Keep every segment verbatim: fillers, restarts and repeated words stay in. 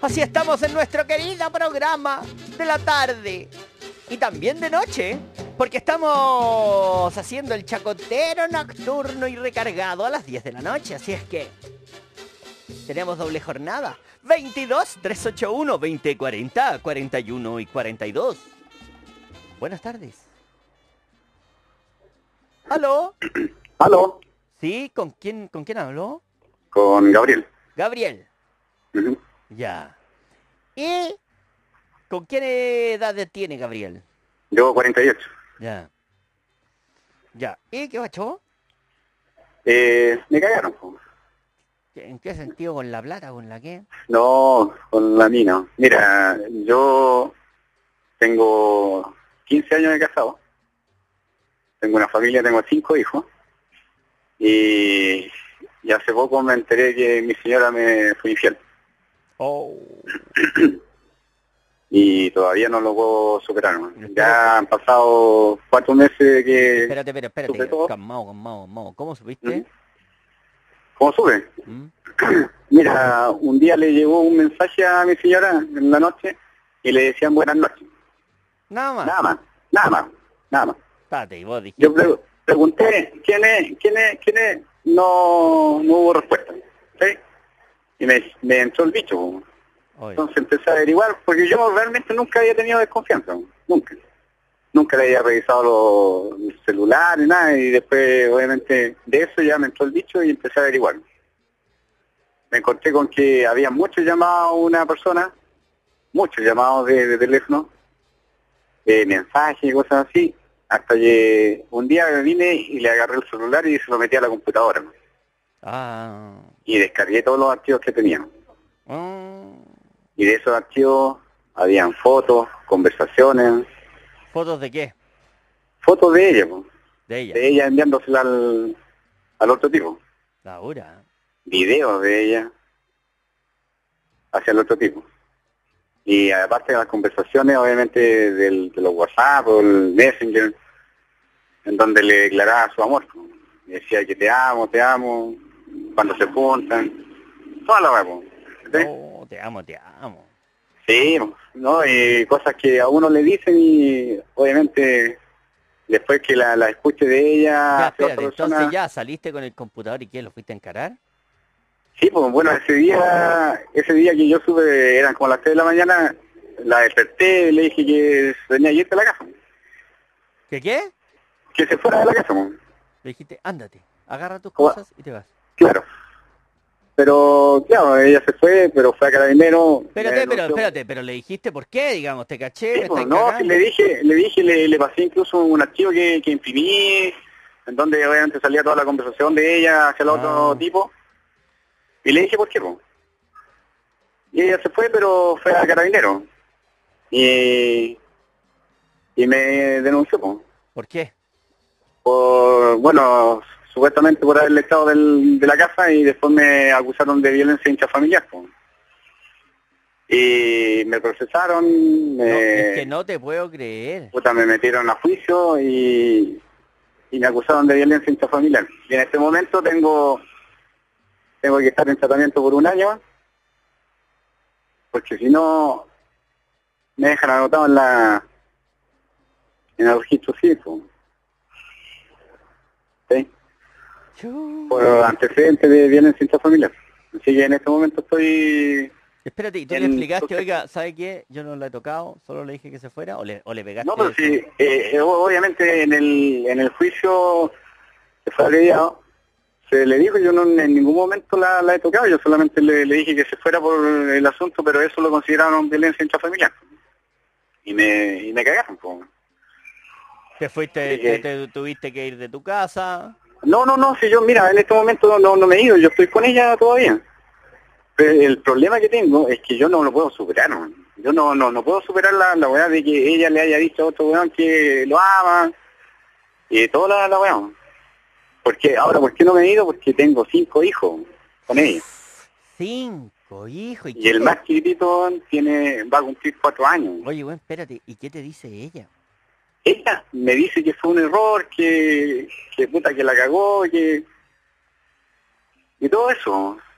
Así estamos en nuestro querido programa de la tarde y también de noche, porque estamos haciendo el chacotero nocturno y recargado a las diez de la noche, así es que tenemos doble jornada. veintidós, trescientos ochenta y uno, veinte, cuarenta, cuarenta y uno y cuarenta y dos. Buenas tardes. ¿Aló? ¿Aló? ¿Sí? ¿Con quién, con quién habló? Con Gabriel. Gabriel. Uh-huh. Ya. ¿Y con qué edad tiene Gabriel? Yo cuarenta y ocho. Ya. Ya. ¿Y qué bachó? Eh, me cagaron. Po. ¿En qué sentido? ¿Con la plata? ¿Con la qué? No, con la mina. Mira, yo tengo quince años de casado. Tengo una familia, tengo cinco hijos. Y, y hace poco me enteré que mi señora me fue infiel. Oh. Y todavía no lo puedo superar. ¿No? Ya han pasado cuatro meses que... Espérate, espérate, espérate. Calmado, calmado, calmado. ¿Cómo supiste? ¿Mm? ¿Cómo sube? ¿Mm? Mira, un día le llegó un mensaje a mi señora en la noche y le decían buenas noches. Nada más. Nada más, nada más, nada más. Espérate, y vos dijiste... Yo pre pregunté, ¿quién es? ¿Quién es? ¿Quién es? No, no hubo respuesta. ¿Sí? Y me, me entró el bicho. Oye. Entonces empecé a averiguar, porque yo realmente nunca había tenido desconfianza. Nunca. Nunca le había revisado los celulares, nada, y después, obviamente, de eso ya me entró el bicho y empecé a averiguar. Me encontré con que había muchos llamados a una persona, muchos llamados de, de teléfono, de mensajes y cosas así, hasta que un día vine y le agarré el celular y se lo metí a la computadora. Ah. Y descargué todos los archivos que tenía. Ah. Y de esos archivos habían fotos, conversaciones. ¿Fotos de qué? Fotos de ella, pues. De ella. De ella enviándosela al, al otro tipo. Ahora. Videos de ella hacia el otro tipo. Y aparte de las conversaciones, obviamente, del, de los WhatsApp o el Messenger, en donde le declaraba su amor. Le decía que te amo, te amo, cuando se juntan. Toda la web. ¿Sí? Oh, te amo, te amo. Sí, ¿no? Y cosas que a uno le dicen y obviamente después que la, la escuche de ella... Ya, espérate, persona... entonces ya saliste con el computador y ¿qué? ¿Lo fuiste a encarar? Sí, pues bueno, ese día ese día que yo sube, eran como las tres de la mañana, la desperté y le dije que venía a irte a la casa. ¿Qué qué? Que se fuera de la casa. Man. Le dijiste, ándate, agarra tus cosas y te vas. Claro. Pero, claro, ella se fue, pero fue a Carabinero. Espérate, pero, espérate, pero le dijiste por qué, digamos, te caché, sí, me pues, estáis no, cagando. le dije, le dije, le, le pasé incluso un archivo que, que imprimí, en donde obviamente salía toda la conversación de ella hacia el otro Ah. tipo. Y le dije por qué, pues. Y ella se fue, pero fue a Carabinero. Y, y me denunció, pues. ¿Por qué? Por, bueno, supuestamente por haberle echado del, de la casa y después me acusaron de violencia intrafamiliar, pues. Y me procesaron, me, No, es que no te puedo creer. Puta, me metieron a juicio y, y me acusaron de violencia intrafamiliar. Y en este momento tengo tengo que estar en tratamiento por un año, porque si no me dejan anotado en la en el registro civil. ¿Sí? Por antecedentes de violencia intrafamiliar. Así que en este momento estoy... Espérate, ¿y tú le explicaste, oiga, ¿sabe qué? Yo no la he tocado, solo le dije que se fuera, o le, o le pegaste? No, pero sí, eh, obviamente en el en el juicio que fue abreviado, se le dijo, yo no en ningún momento la, la he tocado, yo solamente le, le dije que se fuera por el asunto, pero eso lo consideraron violencia intrafamiliar. Y me, y me cagaron, pues. ¿Te fuiste, te, te tuviste que ir de tu casa? No, no, no, si yo, mira, en este momento no, no me he ido, yo estoy con ella todavía. Pero el problema que tengo es que yo no lo puedo superar, ¿no? Yo no no no puedo superar la, la weá de que ella le haya dicho a otro weón que lo ama, y toda la, la weá. Porque, ahora, ¿por qué no me he ido? Porque tengo cinco hijos con ella. Cinco hijos. Y, y el te... más chiquitito tiene va a cumplir cuatro años. Oye, bueno, espérate, ¿y qué te dice ella? Ella me dice que fue un error, que, que puta que la cagó, que... y todo eso.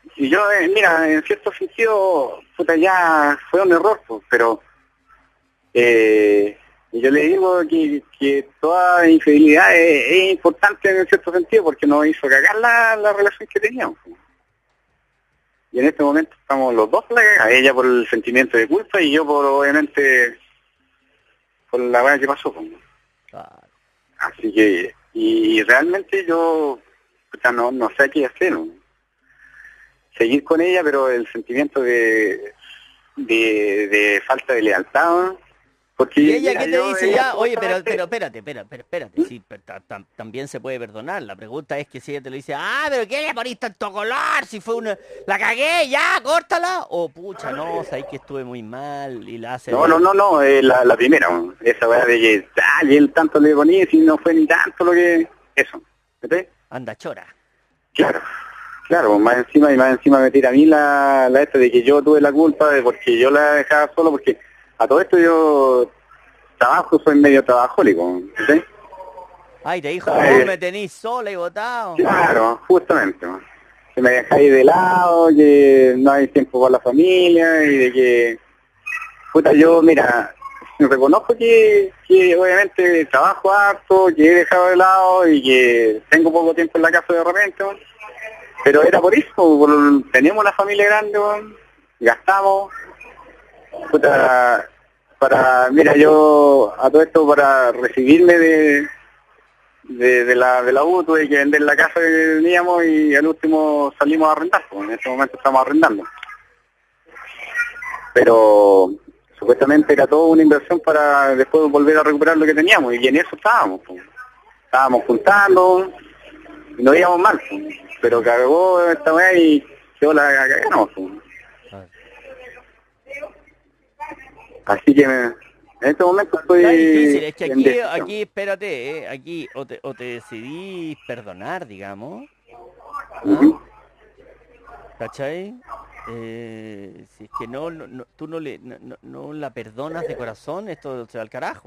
y yo, eh, mira, en cierto sentido, puta, ya fue un error, pues, pero eh, yo le digo que, que toda infidelidad es, es importante en cierto sentido porque nos hizo cagar la, la relación que teníamos. Pues. Y en este momento estamos los dos por la cagada, ella por el sentimiento de culpa y yo por, obviamente, por la verdad que pasó. Pues. Ah. Así que, y realmente yo, puta, no, no sé qué hacer, ¿no? Seguir con ella, pero el sentimiento de de, de falta de lealtad, ¿no? Porque ¿y ella qué te dice ya? Oye, pero, pero espérate, espérate, pero, espérate, sí, pero, tam, también se puede perdonar. La pregunta es que si ella te lo dice, ah, pero ¿qué le ponís tanto color? Si fue una, la cagué, ya, córtala. O pucha, no, sabéis que estuve muy mal y la hace... No, no, no, no, eh, la, la primera, ¿no? Esa weá de que, ah, y él tanto le ponía y no fue ni tanto lo que... Eso, ¿ves? Anda chora. Claro. Claro, más encima y más encima me tira a mí la, la esta de que yo tuve la culpa de porque yo la dejaba solo, porque a todo esto yo trabajo, soy medio trabajólico, ¿sí? Ay, te dijo, vos me tenís sola y botado. Claro, justamente. Que me dejáis de lado, que no hay tiempo para la familia y de que... Puta, yo, mira, reconozco que, que obviamente trabajo harto, que he dejado de lado y que tengo poco tiempo en la casa de repente, ¿no? Pero era por eso, por, teníamos una familia grande, ¿no? Gastamos, puta, para, mira, yo a todo esto para recibirme de, de, de la de la U tuve que vender la casa que teníamos y al último salimos a arrendar, pues en este momento estamos arrendando. Pero supuestamente era toda una inversión para después volver a recuperar lo que teníamos y en eso estábamos, pues. Estábamos juntando y no íbamos mal, pues. Pero cagó esta vez y yo la cagamos. Así que me, en este momento estoy... Está difícil, es que aquí, aquí espérate, eh, aquí o te, o te decidís perdonar, digamos. ¿Ah? Uh-huh. ¿Cachai? Eh, si es que no, no, no tú no, le, no, no la perdonas de corazón, esto se va al carajo.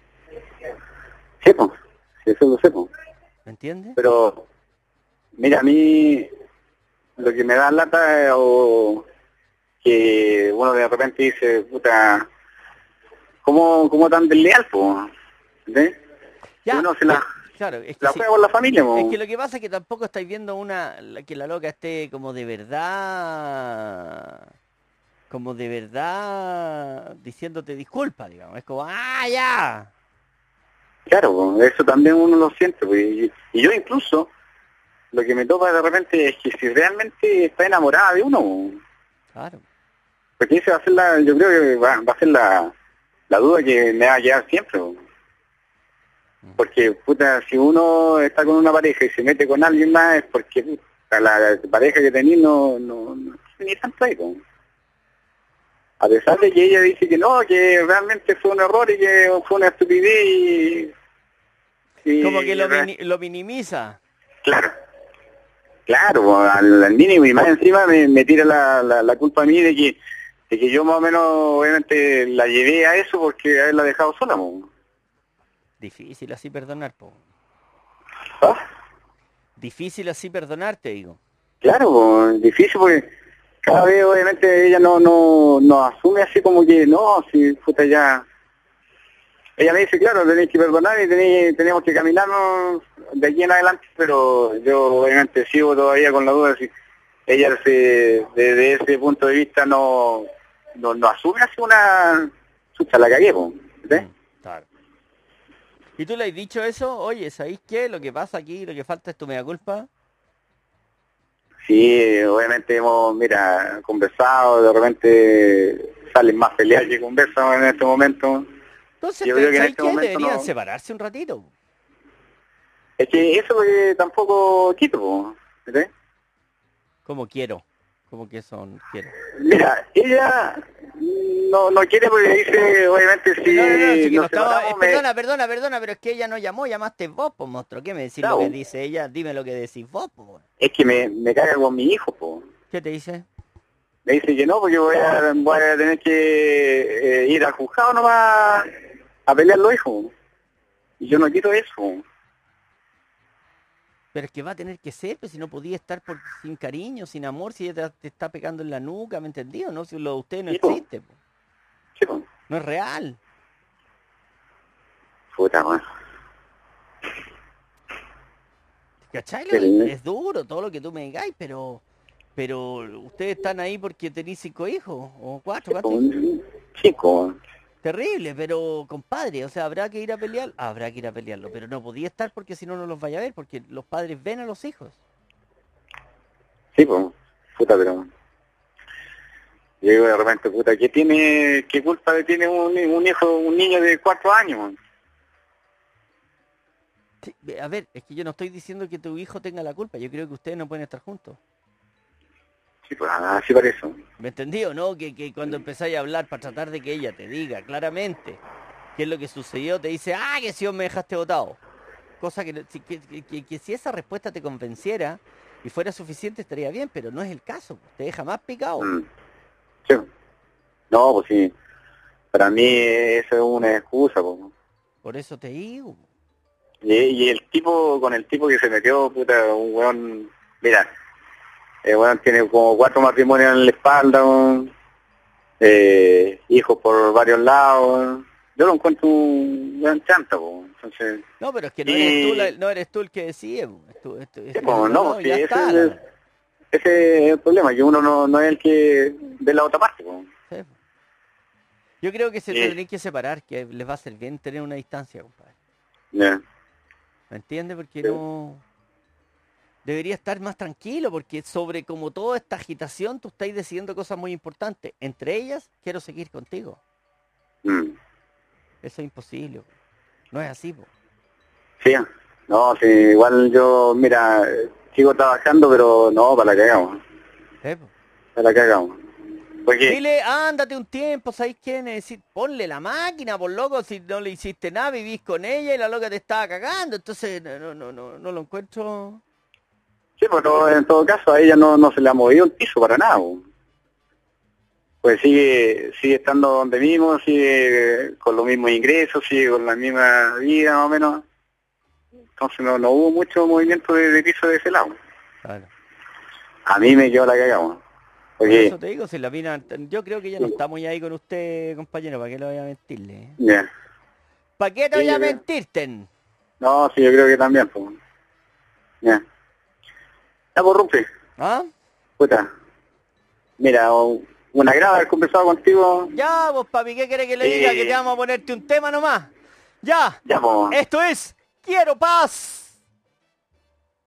Sí, pues, eso lo sé, pues. ¿Me entiendes? Pero... Mira, a mí lo que me da lata es o que uno de repente dice, puta, ¿cómo, cómo tan desleal, po? ¿Ves? Ya, uno se la, claro, es que la sí, juega con la familia, po. Es que lo que pasa es que tampoco estáis viendo una, que la loca esté como de verdad, como de verdad diciéndote disculpa, digamos. Es como, ¡ah, ya! Claro, eso también uno lo siente, po. Y, y yo incluso... Lo que me toca de repente es que si realmente está enamorada de uno, claro, porque esa va a ser la, yo creo que va, va a ser la, la duda que me va a quedar siempre, porque puta, si uno está con una pareja y se mete con alguien más es porque puta, la, la pareja que tenía no, no, no tiene ni tanto ahí, a pesar de que ella dice que no, que realmente fue un error y que fue una estupidez y, y como que lo, mini, lo minimiza. Claro. Claro, al, al mínimo y más encima me, me tira la, la, la culpa a mí de que de que yo más o menos obviamente la llevé a eso porque haberla dejado sola, po. Difícil así perdonar, po. ¿Ah? Difícil así perdonarte, digo. Claro, po, difícil porque cada vez obviamente ella no no no asume así como que no, si puta ya... Ella me dice, claro, tenéis que perdonar y tenéis, tenemos que caminarnos de aquí en adelante, pero yo obviamente sigo todavía con la duda si ella se, desde ese punto de vista no no, no asume así una... Chucha, la cagué, ¿sí? Mm, claro. ¿Y tú le has dicho eso? Oye, ¿sabéis qué? Lo que pasa aquí, lo que falta es tu mea culpa. Sí, obviamente hemos, mira, conversado, de repente salen más peleas que conversan en este momento. Entonces, yo creo que en este momento deberían no... separarse un ratito. Es que eso es lo que tampoco quito, ¿sí? ¿Cómo quiero? ¿Cómo que son quiero? Mira, ella no no quiere porque dice, obviamente, si... No, no, no, si no estaba... eh, me... Perdona, perdona, perdona, pero es que ella no llamó, llamaste vos, pues, monstruo. ¿Qué me decís claro. Lo que dice ella? Dime lo que decís vos, pues. Es que me, me caga con mi hijo, pues. ¿Qué te dice? Me dice que no, porque voy a, voy a tener que eh, ir al juzgado nomás a pelear los hijos. Y yo no quito eso. Pero es que va a tener que ser, pues si no podía estar por, sin cariño, sin amor, si ella te, te está pegando en la nuca, ¿me entendió? ¿No? Si lo de usted no Sí, po. existe, po. Sí, po. No es real. Puta, man. ¿Cachai? Sí. Es duro todo lo que tú me digáis, pero pero ustedes están ahí porque tenéis cinco hijos, o cuatro, ¿cuántos hijos? Cinco. Terrible, pero compadre, o sea, habrá que ir a pelear, habrá que ir a pelearlo, pero no podía estar porque si no, no los vaya a ver, porque los padres ven a los hijos. Sí, pues, puta, pero... Yo digo de repente, puta, ¿qué tiene, qué culpa tiene un, un hijo, un niño de cuatro años, man? Sí, a ver, es que yo no estoy diciendo que tu hijo tenga la culpa, yo creo que ustedes no pueden estar juntos. Sí, pues, así parece. ¿Me entendí o no? Que, que cuando empezáis a hablar para tratar de que ella te diga claramente qué es lo que sucedió, te dice, ah, que si vos me dejaste botado. Cosa que, que, que, que, que si esa respuesta te convenciera y fuera suficiente estaría bien, pero no es el caso, te deja más picado. Mm. Sí. No, pues sí. Para mí eso es una excusa, pues. Por eso te digo. Y, y el tipo, con el tipo que se metió, puta, un weón, mira, el weón tiene como cuatro matrimonios en la espalda, weón, eh, hijos por varios lados, yo lo encuentro un weón chanta, weón, entonces... No, pero es que no, y... eres, tú la, no eres tú el que decide, es tú, es tú, es sí, tú, pues, no, no, no, sí, ya ese, está. es, ese es el problema, que uno no, no es el que ve la otra parte, weón. Sí. Yo creo que se Sí. tendrían que separar, que les va a hacer bien tener una distancia, compadre. Yeah. ¿Me entiendes? Porque Sí. no... Debería estar más tranquilo, porque sobre como toda esta agitación tú estás decidiendo cosas muy importantes. Entre ellas, quiero seguir contigo. Mm. Eso es imposible. No es así, po. Sí, no, sí, igual yo, mira, sigo trabajando, pero no, para la cagamos, ¿Eh, po? para la cagamos. Porque, Dile, ándate un tiempo, ¿sabéis qué? Decir, ponle la máquina, por loco, si no le hiciste nada, vivís con ella y la loca te estaba cagando. Entonces, no, no, no, no, no lo encuentro... sí, pero en todo caso a ella no, no se le ha movido el piso para nada, po. Pues sigue sigue estando donde mismo, sigue con los mismos ingresos, sigue con la misma vida más o menos. Entonces no, no hubo mucho movimiento de, de piso de ese lado. Claro. A mí me quedó la cagamos. Por Porque, eso te digo, si la mina... Yo creo que ella no está muy ahí con usted, compañero, ¿para qué le voy a mentirle? ya. ¿Para qué te Sí, voy a yo creo. mentirte? No, sí, yo creo que también, pues. Ya. Ya, pues, Rupi. ¿Ah? Puta. Mira, un un agrado haber conversado contigo. Ya, vos, papi, ¿qué quiere que le diga? Sí. Que te vamos a ponerte un tema nomás. Ya. Ya, pues. Esto es Quiero Paz.